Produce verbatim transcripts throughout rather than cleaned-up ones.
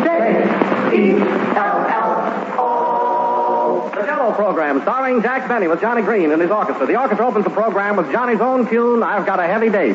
J E L L O. The Jell-O program, starring Jack Benny with Johnny Green and his orchestra. The orchestra opens the program with Johnny's own tune, I've Got a Heavy Date.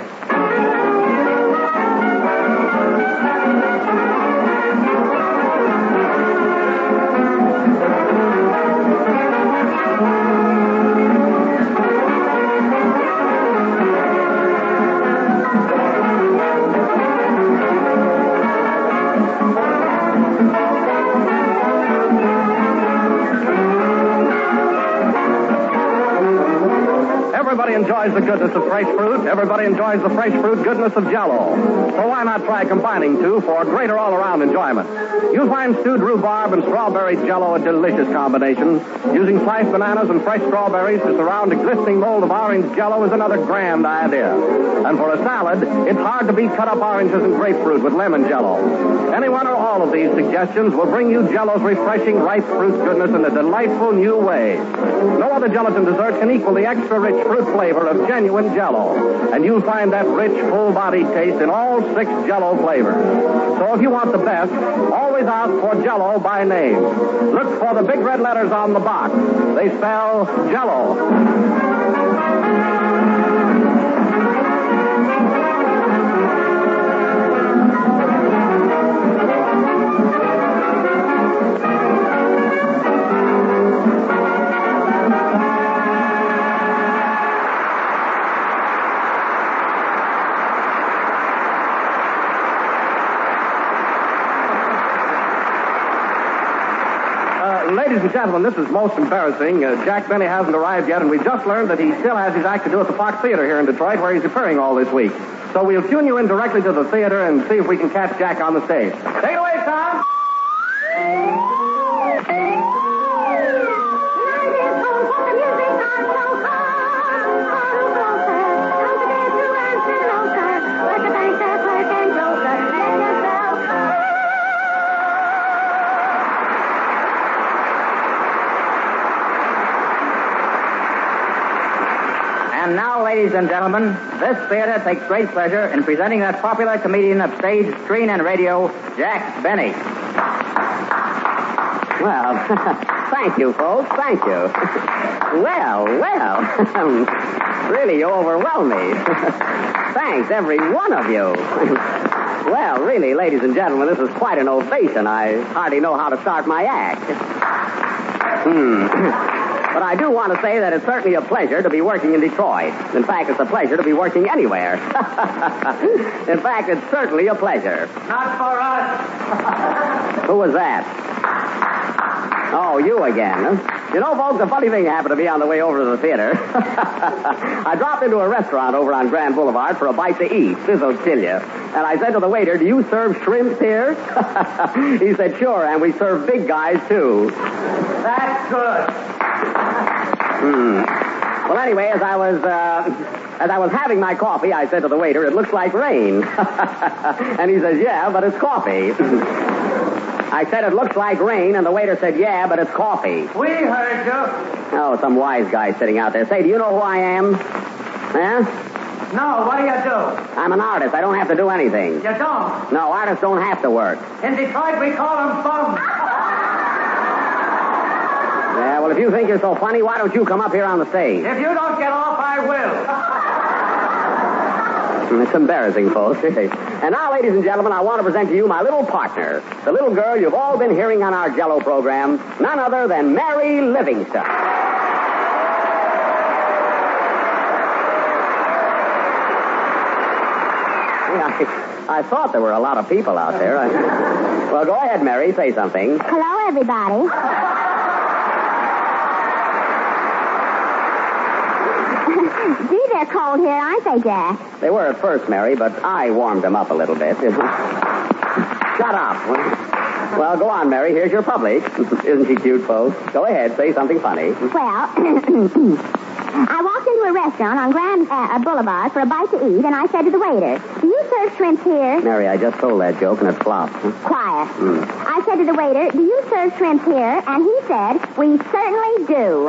Everybody enjoys the goodness of fresh fruit. Everybody enjoys the fresh fruit goodness of Jell-O. So why not try combining two for greater all-around enjoyment? You'll find stewed rhubarb and strawberry Jell-O a delicious combination. Using sliced bananas and fresh strawberries to surround a glistening mold of orange Jell-O is another grand idea. And for a salad, it's hard to beat cut-up oranges and grapefruit with lemon Jell-O. Any one or all of these suggestions will bring you Jell-O's refreshing ripe fruit goodness in a delightful new way. No other gelatin dessert can equal the extra-rich fruit flavor of genuine Jell-O. And you'll find that rich, full-bodied taste in all six Jell-O flavors. So if you want the best, always ask for Jell-O by name. Look for the big red letters on the box. They spell Jell-O. Ladies and gentlemen, this is most embarrassing. Uh, Jack Benny hasn't arrived yet, and we just learned that he still has his act to do at the Fox Theater here in Detroit, where he's appearing all this week. So we'll tune you in directly to the theater and see if we can catch Jack on the stage. Take it away, Tom! And now, ladies and gentlemen, this theater takes great pleasure in presenting that popular comedian of stage, screen, and radio, Jack Benny. Well, thank you, folks. Thank you. Well, well. Really, you overwhelm me. Thanks, every one of you. Well, really, ladies and gentlemen, this is quite an ovation. I hardly know how to start my act. Hmm. But I do want to say that it's certainly a pleasure to be working in Detroit. In fact, it's a pleasure to be working anywhere. In fact, it's certainly a pleasure. Not for us. Who was that? Oh, you again, huh? You know, folks, a funny thing happened to me on the way over to the theater. I dropped into a restaurant over on Grand Boulevard for a bite to eat. This'll kill you. And I said to the waiter, "Do you serve shrimps here?" He said, "Sure, and we serve big guys, too." That's good. Hmm. Well, anyway, as I was uh, as I was having my coffee, I said to the waiter, "It looks like rain." And he says, "Yeah, but it's coffee." I said, "It looks like rain," and the waiter said, "Yeah, but it's coffee." We heard you. Oh, some wise guy sitting out there. Say, do you know who I am? Huh? No, what do you do? I'm an artist. I don't have to do anything. You don't? No, artists don't have to work. In Detroit, we call them bums. Yeah, well, if you think you're so funny, why don't you come up here on the stage? If you don't get off, I will. It's embarrassing, folks. And now, ladies and gentlemen, I want to present to you my little partner, the little girl you've all been hearing on our Jell-O program, none other than Mary Livingstone. I, I thought there were a lot of people out there. I, well, go ahead, Mary. Say something. Hello, everybody. Gee, they're cold here, aren't they, Jack? They were at first, Mary, but I warmed them up a little bit. Shut up. Well, go on, Mary. Here's your public. Isn't she cute, folks? Go ahead. Say something funny. Well, I walked into a restaurant on Grand uh, Boulevard for a bite to eat, and I said to the waiter, "Do you serve shrimps here?" Mary, I just told that joke, and it flopped. Quiet. Mm. I said to the waiter, "Do you serve shrimps here?" And he said, "We certainly do."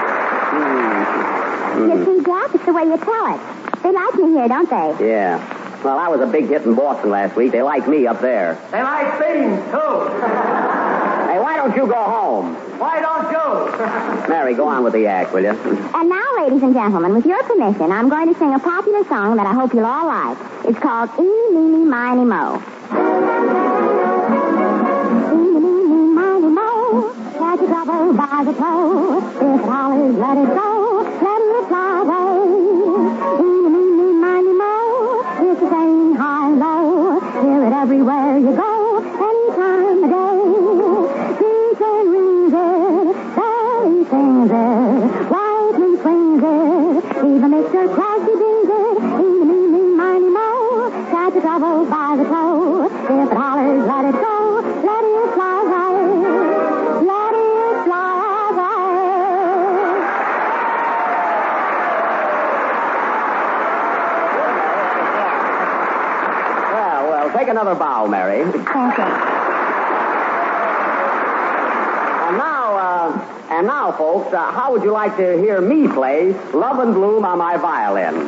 Mm. You see, Jack, it's the way you tell it. They like me here, don't they? Yeah. Well, I was a big hit in Boston last week. They like me up there. They like beans, too. Hey, why don't you go home? Why don't you? Mary, go on with the act, will you? And now, ladies and gentlemen, with your permission, I'm going to sing a popular song that I hope you'll all like. It's called Eeny, Meeny, Miny, Mo. Eeny, Meeny, Miny, Mo. Catch a trouble by the toe. If it hollers, let it go. Let it fly away. Eeny, Meeny, Miny, Mo. It's a saying high and low. Hear it everywhere you go. Any time of day. He can read it. Barry sings it. Widely swings it. Even Mister Crosby brings it. Eeny, meeny, miny, mo. Catch a trouble by the toe. If it hollers, let it go. Let it fly away. Let it fly away. Well, well, take another bow, Mary. Thank you. And now, uh, and now, folks, uh, how would you like to hear me play Love and Bloom on my violin?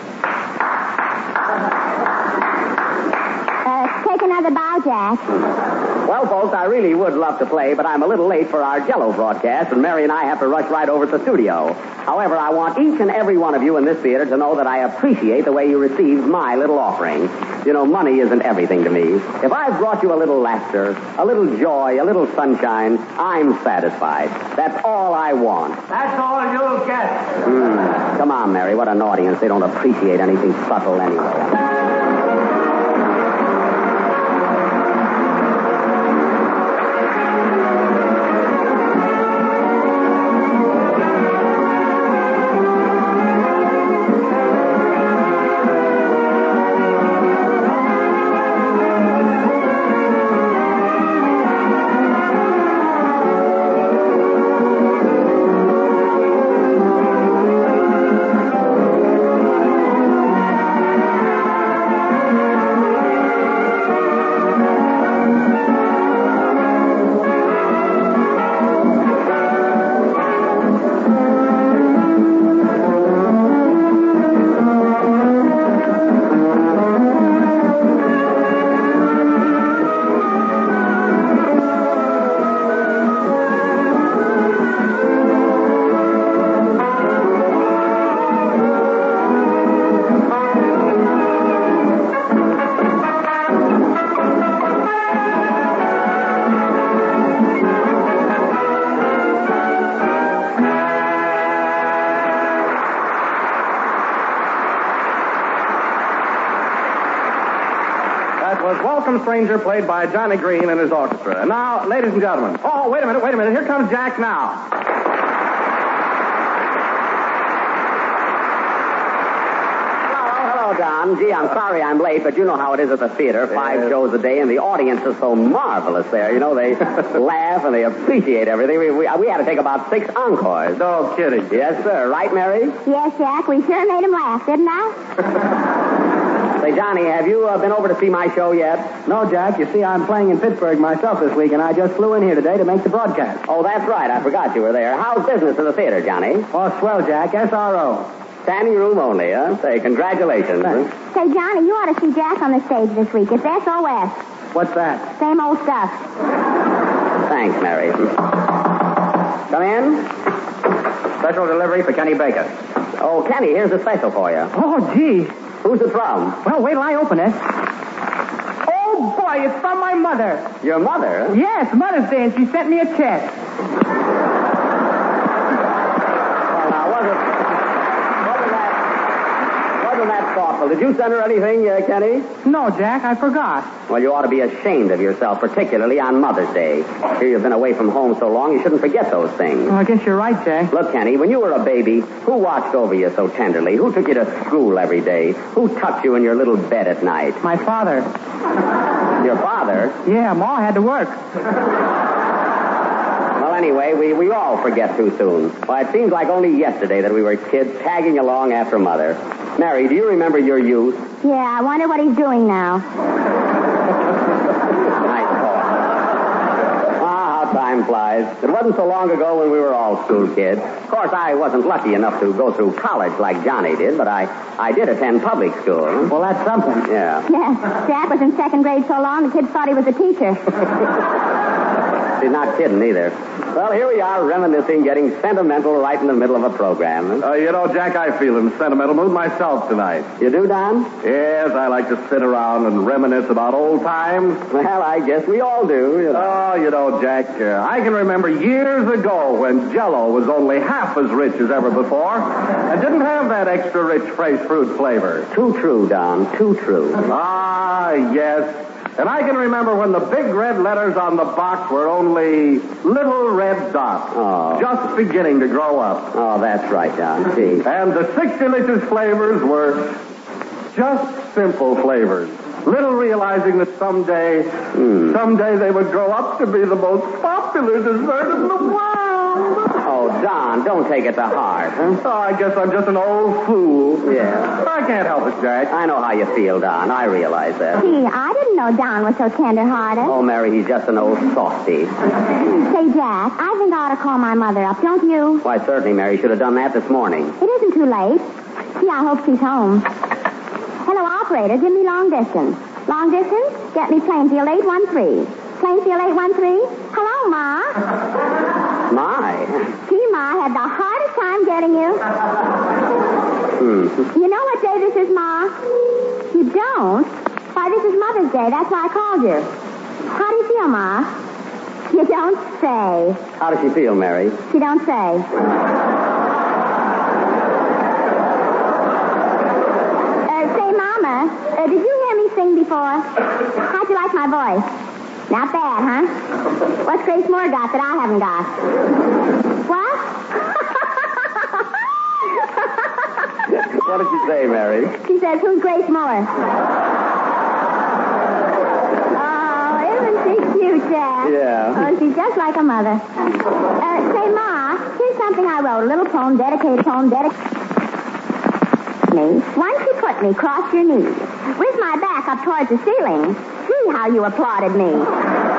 Uh, take another bow, Jack. Well, folks, I really would love to play, but I'm a little late for our Jell-O broadcast, and Mary and I have to rush right over to the studio. However, I want each and every one of you in this theater to know that I appreciate the way you received my little offering. You know, money isn't everything to me. If I've brought you a little laughter, a little joy, a little sunshine, I'm satisfied. That's all I want. That's all you'll get. Mm. Come on, Mary, what an audience. They don't appreciate anything subtle anyway. Was Welcome Stranger, played by Johnny Green and his orchestra. And now, ladies and gentlemen. Oh, wait a minute, wait a minute. Here comes Jack now. Hello, Don. Gee, I'm sorry I'm late, but you know how it is at the theater. Five Yes. shows a day, and the audience is so marvelous there. You know, they laugh and they appreciate everything. We, we, we had to take about six encores. No kidding. Yes, sir. Right, Mary? Yes, Jack, we sure made him laugh, didn't I? Say, Johnny, have you uh, been over to see my show yet? No, Jack. You see, I'm playing in Pittsburgh myself this week, and I just flew in here today to make the broadcast. Oh, that's right. I forgot you were there. How's business at the theater, Johnny? Oh, swell, Jack. S R O. Standing room only, huh? Say, congratulations. Thanks. Say, Johnny, you ought to see Jack on the stage this week. It's S O S. What's that? Same old stuff. Thanks, Mary. Come in. Special delivery for Kenny Baker. Oh, Kenny, here's a special for you. Oh, gee. Who's it from? Well, wait till I open it. Oh, boy, it's from my mother. Your mother? Yes, Mother's Day, and she sent me a check. Well, now, wasn't, wasn't that, wasn't that thoughtful? Did you send her anything, uh, Kenny? No, Jack, I forgot. Well, you ought to be ashamed of yourself, particularly on Mother's Day. Here you've been away from home so long, you shouldn't forget those things. Well, I guess you're right, Jack. Look, Kenny, when you were a baby, who watched over you so tenderly? Who took you to school every day? Who tucked you in your little bed at night? My father. Your father? Yeah, Ma had to work. Well, anyway, we, we all forget too soon. Well, it seems like only yesterday that we were kids tagging along after Mother. Mary, do you remember your youth? Yeah, I wonder what he's doing now. Nice thought. Ah, how how time flies. It wasn't so long ago when we were all school kids. Of course, I wasn't lucky enough to go through college like Johnny did, but I, I did attend public school. Well, that's something. Yeah. Yes, Jack was in second grade so long the kids thought he was a teacher. She's not kidding either. Well, here we are reminiscing, getting sentimental right in the middle of a program. Uh, you know, Jack, I feel in a sentimental mood myself tonight. You do, Don? Yes, I like to sit around and reminisce about old times. Well, I guess we all do. You know. Oh, you know, Jack, uh, I can remember years ago when Jell-O was only half as rich as ever before and didn't have that extra rich fresh fruit flavor. Too true, Don. Too true. Ah, yes. And I can remember when the big red letters on the box were only little red dots. Oh. Just beginning to grow up. Oh, that's right, Don. See. And the six delicious flavors were just simple flavors. Little realizing that someday, Mm. someday they would grow up to be the most popular dessert in the world. Oh, Don, don't take it to heart, huh? Oh, I guess I'm just an old fool. Yeah. I can't help it, Jack. I know how you feel, Don. I realize that. Gee, I didn't know Don was so tender-hearted. Oh, Mary, he's just an old softy. Say, Jack, I think I ought to call my mother up, don't you? Why, certainly, Mary. Should have done that this morning. It isn't too late. Gee, I hope she's home. Hello, operator. Give me long distance. Long distance? Get me Plainfield eight one three. Plainfield eight one three? Hello, Ma. My. Gee, Ma, I had the hardest time getting you. Hmm. You know what day this is, Ma? You don't? Why, this is Mother's Day. That's why I called you. How do you feel, Ma? You don't say. How does she feel, Mary? She don't say. Uh, say, Mama, uh, did you hear me sing before? How'd you like my voice? Not bad, huh? What's Grace Moore got that I haven't got? What? What did she say, Mary? She says, who's Grace Moore? Oh, isn't she cute, Jack? Yeah. Oh, she's just like a mother. Uh, say, Ma, here's something I wrote. A little poem, dedicated poem, dedicated me. Once you put me cross your knees, with my back up towards the ceiling. See how you applauded me. Isn't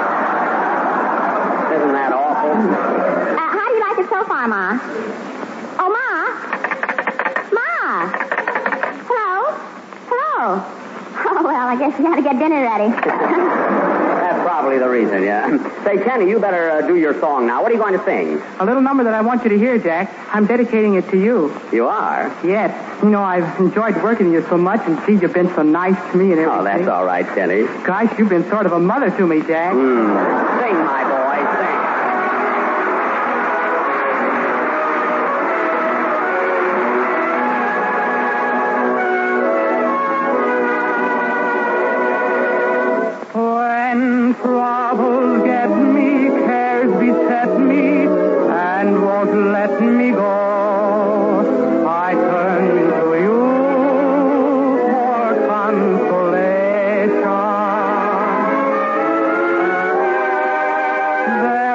that awful? Uh, how do you like it so far, Ma? Oh, Ma? Ma? Hello? Hello? Oh, well, I guess you got to get dinner ready. That's probably the reason, yeah. Say, Kenny, you better uh, do your song now. What are you going to sing? A little number that I want you to hear, Jack. I'm dedicating it to you. You are? Yes. You know, I've enjoyed working with you so much, and, gee, you've been so nice to me and everything. Oh, that's all right, Kenny. Gosh, you've been sort of a mother to me, Jack. Mm. Sing, my boy, sing. When troubles get me, cares beset me, and won't let me go, I turn to you for consolation.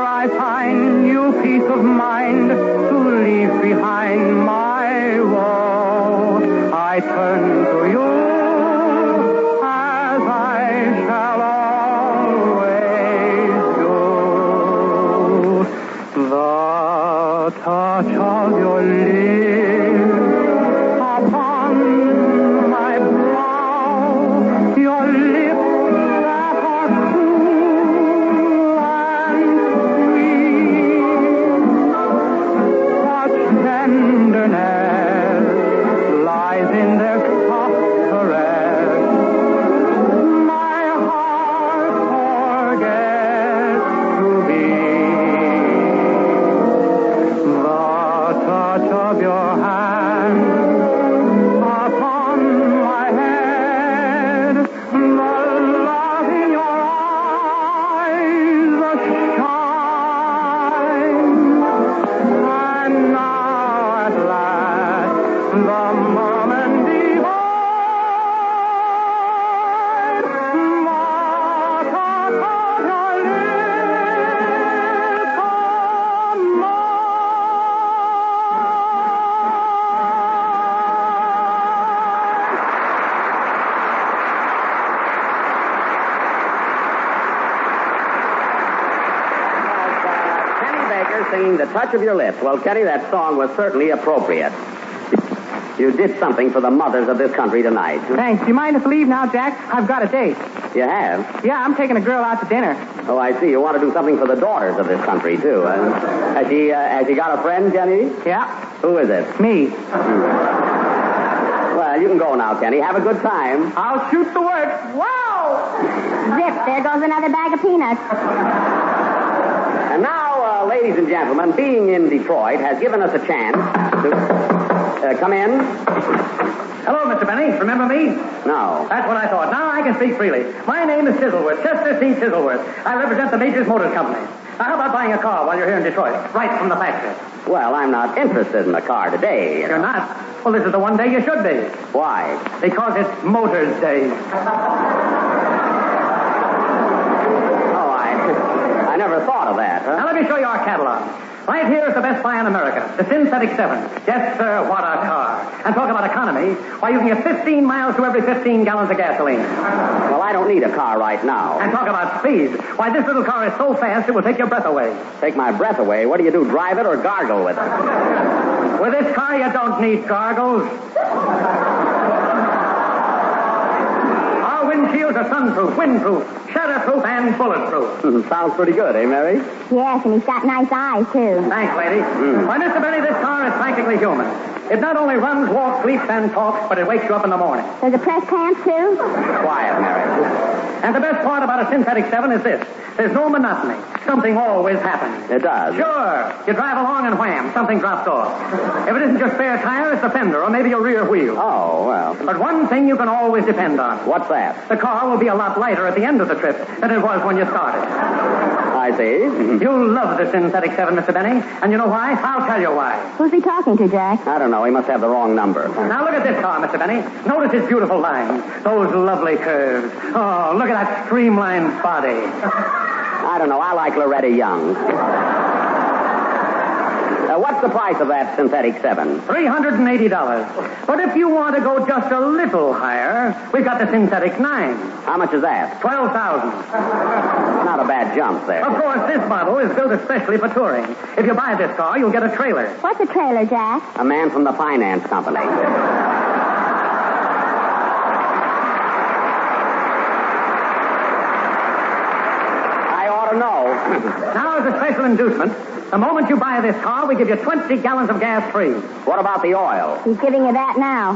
Jagger singing The Touch of Your Lips. Well, Kenny, that song was certainly appropriate. You did something for the mothers of this country tonight. Thanks. Do you mind if I leave now, Jack? I've got a date. You have? Yeah, I'm taking a girl out to dinner. Oh, I see. You want to do something for the daughters of this country, too. Uh, has she uh, has she got a friend, Kenny? Yeah. Who is it? Me. Well, you can go now, Kenny. Have a good time. I'll shoot the works. Wow! Zip, there goes another bag of peanuts. And now, uh, ladies and gentlemen, being in Detroit has given us a chance to... Uh, come in. Hello, Mister Benny. Remember me? No. That's what I thought. Now I can speak freely. My name is Chiselworth, Chester C. Chiselworth. I represent the Majors Motors Company. Now, how about buying a car while you're here in Detroit, right from the factory? Well, I'm not interested in a car today. You You're know. not? Well, this is the one day you should be. Why? Because it's Motors Day. Oh, I, I never thought of that. Huh? Now, let me show you our catalog. Right here is the best buy in America, the Synthetic seven. Yes, sir, what a car. And talk about economy. Why, you can get fifteen miles to every fifteen gallons of gasoline. Well, I don't need a car right now. And talk about speed. Why, this little car is so fast it will take your breath away. Take my breath away. What do you do, drive it or gargle with it? With this car, you don't need gargles. Our windshields are sunproof, windproof, shatterproof, and bulletproof. Sounds pretty good, eh, Mary? Yes, and he's got nice eyes, too. Thanks, lady. Mm. Why, Mister Benny, this car is practically human. It not only runs, walks, sleeps, and talks, but it wakes you up in the morning. There's a press pants, too? Quiet, Mary. And the best part about a Synthetic seven is this. There's no monotony. Something always happens. It does. Sure. You drive along and wham, something drops off. If it isn't your spare tire, it's the fender or maybe your rear wheel. Oh, well. But one thing you can always depend on. What's that? The car will be a lot lighter at the end of the trip than it was when you started. I see. You'll love the Synthetic seven, Mister Benny. And you know why? I'll tell you why. Who's he talking to, Jack? I don't know. He must have the wrong number. Now look at this car, Mister Benny. Notice its beautiful lines. Those lovely curves. Oh, look at that streamlined body. I don't know. I like Loretta Young. Uh, what's the price of that Synthetic seven? three hundred eighty dollars. But if you want to go just a little higher, we've got the Synthetic nine. How much is that? twelve thousand dollars. Not a bad jump there. Of course, this model is built especially for touring. If you buy this car, you'll get a trailer. What's a trailer, Jack? A man from the finance company. I ought to know. Now, as a special inducement, the moment you buy this car, we give you twenty gallons of gas free. What about the oil? He's giving you that now.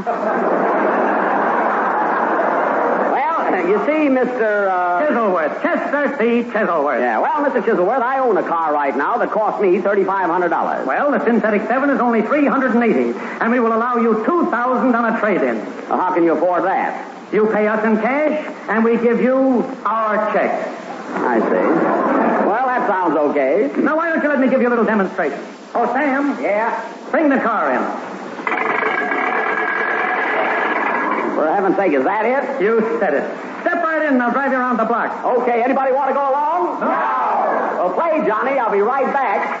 Well, you see, Mister Uh... Chiselworth. Chester C. Chiselworth. Yeah, well, Mister Chiselworth, I own a car right now that cost me thirty-five hundred dollars. Well, the Synthetic seven is only three hundred eighty dollars, and we will allow you two thousand dollars on a trade-in. Well, how can you afford that? You pay us in cash, and we give you our check. I see. Well, that sounds okay. Now, why don't you let me give you a little demonstration? Oh, Sam. Yeah? Bring the car in. For heaven's sake, is that it? You said it. Step right in, and I'll drive you around the block. Okay, anybody want to go along? No. Well, play, Johnny. I'll be right back.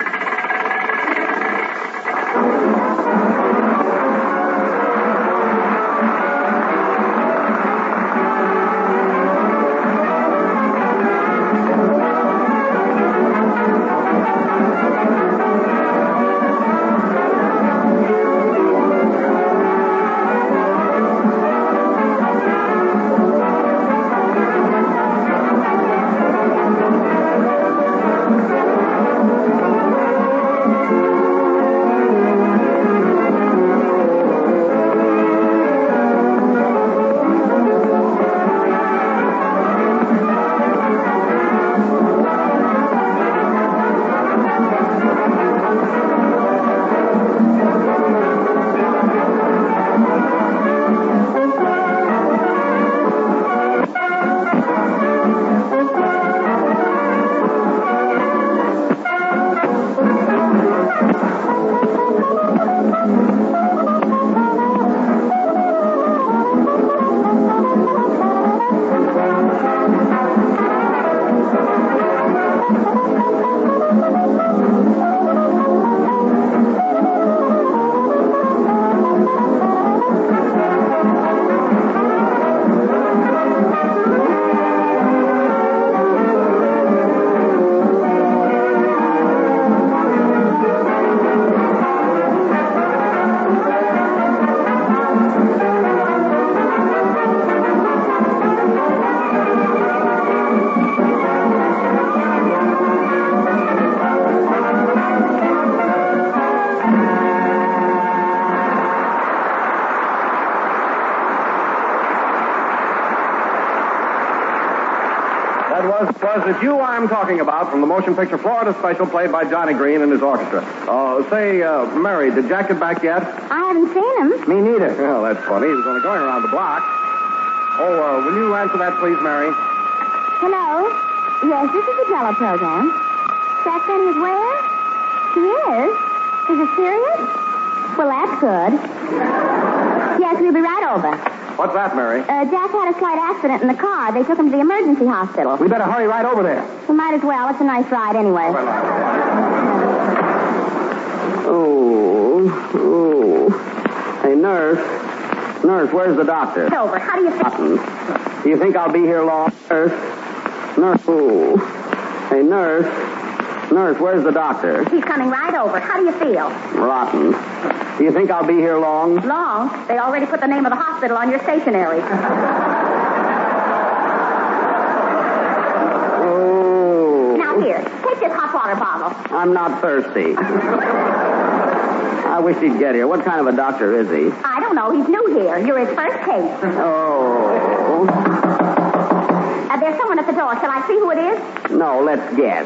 was, was it you I'm talking about from the motion picture Florida special played by Johnny Green and his orchestra? Oh, say, uh, Mary, did Jack get back yet? I haven't seen him. Me neither. Well, that's funny. He was only going around the block. Oh, uh, will you answer that, please, Mary? Hello? Yes, this is the Jello program. Jack Benny is where? He is? Is it serious? Well, that's good. Yes, we'll be right over. What's that, Mary? Uh, Jack had a slight accident in the car. They took him to the emergency hospital. We better hurry right over there. We might as well. It's a nice ride anyway. Oh, oh. Hey, nurse. Nurse, where's the doctor? It's over. How do you feel? Rotten. Do you think I'll be here long? Nurse? Nurse? Oh. Hey, nurse. Nurse, where's the doctor? He's coming right over. How do you feel? Rotten. Do you think I'll be here long? Long? They already put the name of the hospital on your stationery. Oh. Now, here. Take this hot water bottle. I'm not thirsty. I wish he'd get here. What kind of a doctor is he? I don't know. He's new here. You're his first case. Oh. Uh, there's someone at the door. Shall I see who it is? No, let's guess.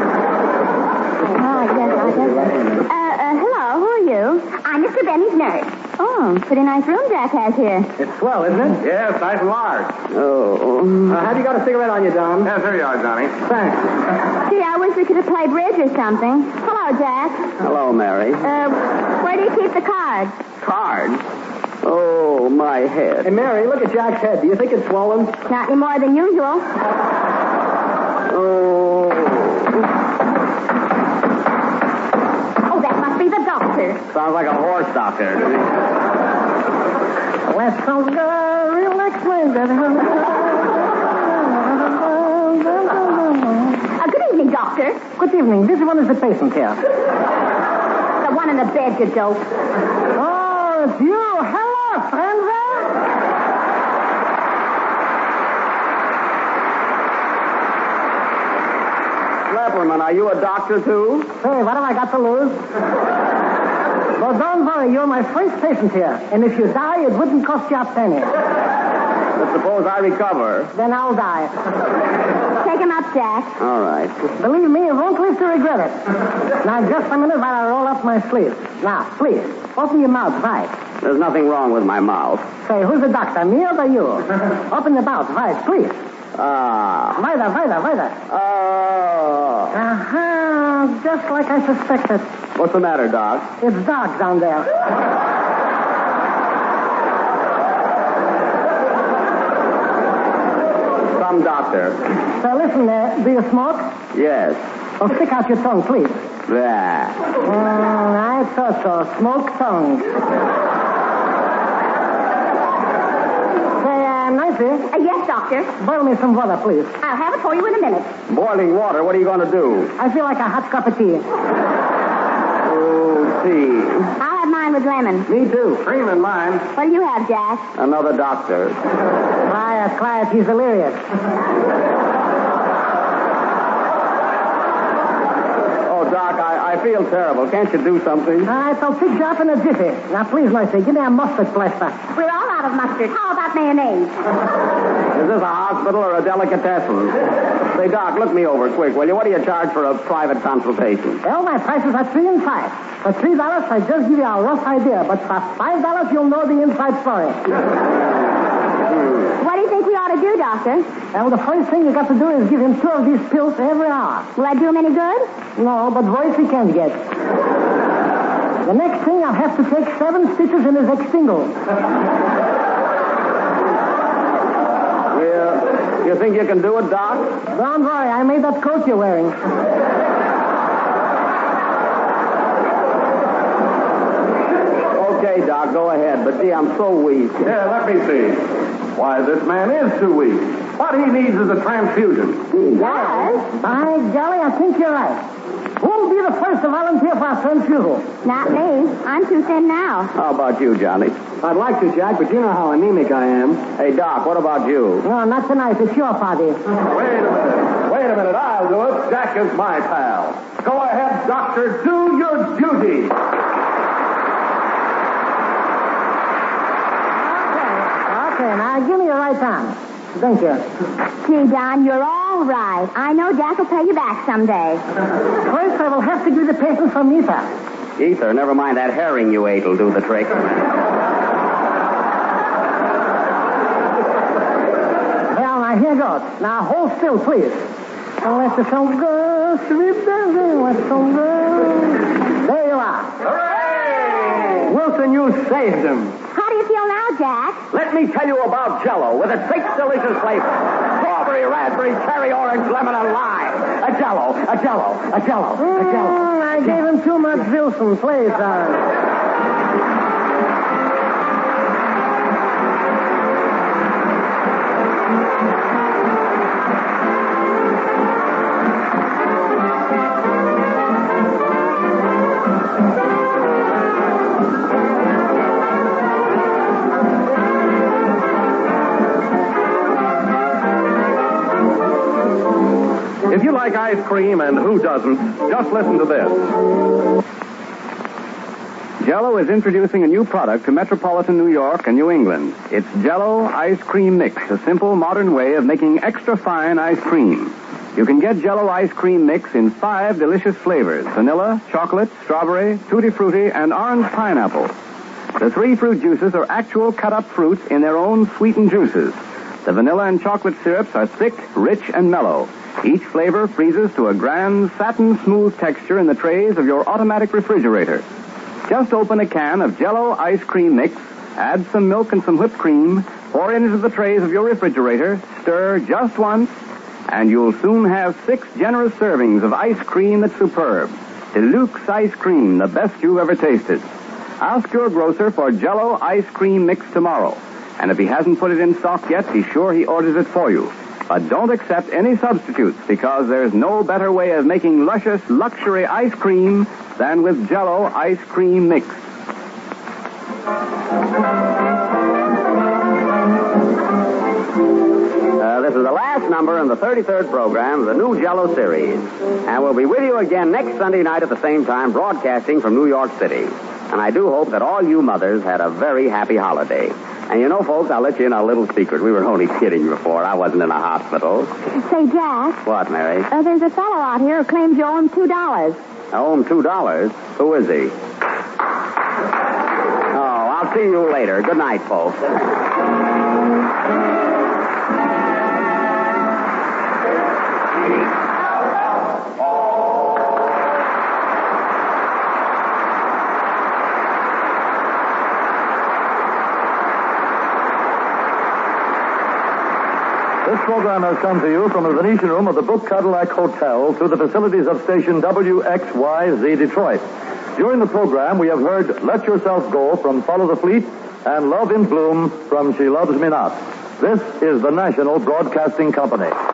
Oh, yes, I guess. Uh, uh, hello. Who are you? I'm Mister Benny's nurse. Oh, pretty nice room Jack has here. It's swell, isn't it? Yes, nice and large. Oh. Uh, have you got a cigarette on you, Don? Yes, here you are, Johnny. Thanks. Gee, I wish we could have played bridge or something. Hello, Jack. Hello, Mary. Uh, where do you keep the cards? Cards? Oh, my head. Hey, Mary, look at Jack's head. Do you think it's swollen? Not any more than usual. Oh. Oh, that must be the doctor. Sounds like a horse doctor. Let's go, uh, relax, Uh, good evening, doctor. Good evening. This one is the patient here. The one in the bed, you dope. Oh, it's you. Hello, friends. Lepperman, are you a doctor, too? Hey, what have I got to lose? Well, don't worry. You're my first patient here. And if you die, it wouldn't cost you a penny. But suppose I recover. Then I'll die. Take him up, Jack. All right. Believe me, you won't live to regret it. Now, just a minute while I roll up my sleeves. Now, please, open your mouth wide. There's nothing wrong with my mouth. Say, who's the doctor, me or you? Open your mouth wide, please. Ah. Weiter, weiter, weiter. Oh. Aha, just like I suspected. What's the matter, Doc? It's dark down there. Some doctor. So listen, uh, do you smoke? Yes. Oh, stick out your tongue, please. There. Mm, I thought so. Smoke tongue. Say, uh, Nancy, Uh, yes, doctor. boil me some water, please. I'll have it for you in a minute. Boiling water, what are you going to do? I feel like a hot cup of tea. Oh, tea. I'll have mine with lemon. Me too. Cream in mine. What do you have, Jack? Another doctor. Quiet, quiet. He's delirious. Oh, Doc, I, I feel terrible. Can't you do something? All right, I'll fix you up in a jiffy. Now, please, Nancy, give me a mustard plaster. We're all out of mustard. How about mayonnaise? Is this a hospital or a delicatessen? Say, Doc, look me over quick, will you? What do you charge for a private consultation? Well, my prices are three and five. For three dollars, I just give you a rough idea, but for five dollars, you'll know the inside story. What do you think we ought to do, doctor? Well, the first thing you got to do is give him two of these pills every hour. Will that do him any good? No, but voice he can't get. The next thing, I'll have to take seven stitches in his extingle. Yeah. You think you can do it, Doc? Don't worry, I made that coat you're wearing. Okay, Doc, go ahead. But, gee, I'm so weak. Yeah, let me see. Why, this man is too weak. What he needs is a transfusion. Yes. By golly, I think you're right. Who'll be the first to volunteer for a transfusion? Not me. I'm too thin now. How about you, Johnny? I'd like to, Jack, but you know how anemic I am. Hey, Doc, what about you? No, not tonight. It's your party. Wait a minute. Wait a minute. I'll do it. Jack is my pal. Go ahead, doctor. Do your duty. Okay, now give me your right arm. Thank you. Gee, Don, you're all right. I know Jack will pay you back someday. First, I will have to give the patient some ether. Ether, never mind that herring you ate will do the trick. Well, now, here goes. Now, hold still, please. Let the song go, sweet baby, let the song go. There you are. Hooray! Wilson, you saved him. How do you feel now, Jack? Let me tell you about Jell-O with its six delicious flavors. Strawberry, raspberry, cherry, orange, lemon, and lime. A Jell-O, a Jell-O, a Jell-O, a Jell-O. Mm, I gave him too much Wilson. Please, Don. If you like ice cream, and who doesn't, just listen to this. Jell-O is introducing a new product to metropolitan New York and New England. It's Jell-O Ice Cream Mix, a simple, modern way of making extra fine ice cream. You can get Jell-O Ice Cream Mix in five delicious flavors: vanilla, chocolate, strawberry, tutti frutti, and orange pineapple. The three fruit juices are actual cut-up fruits in their own sweetened juices. The vanilla and chocolate syrups are thick, rich, and mellow. Each flavor freezes to a grand, satin-smooth texture in the trays of your automatic refrigerator. Just open a can of Jell-O Ice Cream Mix, add some milk and some whipped cream, pour it into the trays of your refrigerator, stir just once, and you'll soon have six generous servings of ice cream that's superb. Deluxe ice cream, the best you've ever tasted. Ask your grocer for Jell-O Ice Cream Mix tomorrow. And if he hasn't put it in stock yet, be sure he orders it for you. But don't accept any substitutes, because there's no better way of making luscious luxury ice cream than with Jell-O Ice Cream Mix. Uh, this is the last number in the thirty-third program of the new Jell-O series. And we'll be with you again next Sunday night at the same time, broadcasting from New York City. And I do hope that all you mothers had a very happy holiday. And you know, folks, I'll let you in on a little secret. We were only kidding before. I wasn't in a hospital. Say, Jack. What, Mary? Uh, there's a fellow out here who claims you owe him two dollars. I owe him two dollars? Who is he? Oh, I'll see you later. Good night, folks. This program has come to you from the Venetian room of the Book Cadillac Hotel through the facilities of station W X Y Z Detroit. During the program, we have heard Let Yourself Go from Follow the Fleet and Love in Bloom from She Loves Me Not. This is the National Broadcasting Company.